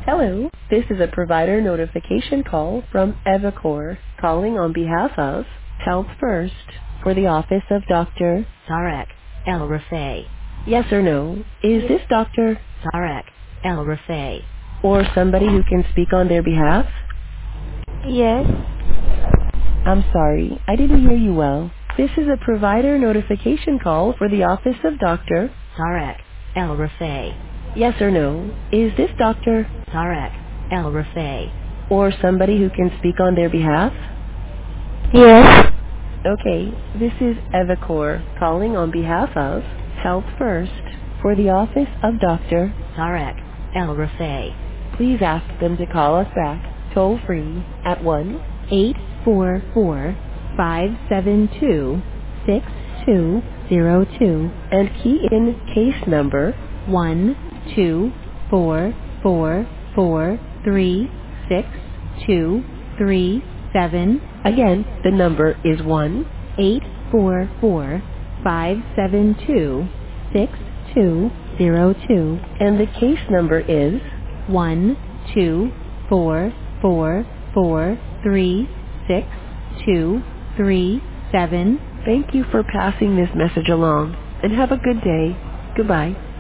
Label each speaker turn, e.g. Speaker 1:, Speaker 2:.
Speaker 1: Hello, this is a provider notification call from Evacor, calling on behalf of Health First for the office of Dr.
Speaker 2: Tarek El Rafay.
Speaker 1: Yes or no, is this Dr.
Speaker 2: Tarek El Rafay.
Speaker 1: or somebody who can speak on their behalf?
Speaker 3: Yes.
Speaker 1: I'm sorry, I didn't hear you well. This is a provider notification call for the office of Dr.
Speaker 2: Tarek El Rafay.
Speaker 1: Yes or no, is this Dr.
Speaker 2: Tarek El Rafay.
Speaker 1: or somebody who can speak on their behalf?
Speaker 3: Yes.
Speaker 1: Okay, this is Evacor calling on behalf of Health First for the office of Dr.
Speaker 2: Tarek El Rafay.
Speaker 1: Please ask them to call us back toll free at 1-844-572-6202 and key in case number 12444362237. Again, the number is 1-844-572-6202 and the case number is 12444362237. Thank you for passing this message along and have a good day. Goodbye.